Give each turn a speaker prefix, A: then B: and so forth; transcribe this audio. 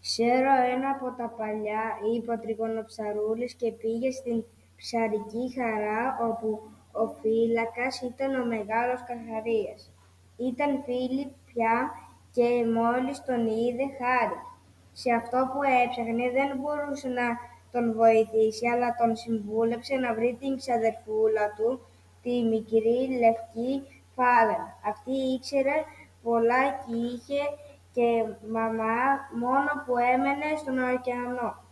A: Ξέρω ένα από τα παλιά, είπε ο Τριγονοψαρούλης και πήγε στην ψαρική χαρά, όπου ο φύλακας ήταν ο μεγάλος Καρχαρίας. Ήταν φίλοι πια και μόλις τον είδε χάρηκε. Σε αυτό που έψαχνε δεν μπορούσε να τον βοηθήσει, αλλά τον συμβούλεψε να βρει την ξαδερφούλα του, τη μικρή λευκή φάδαινα. Αυτή ήξερε πολλά και είχε και μαμά, μόνο που έμενε στον ωκεανό.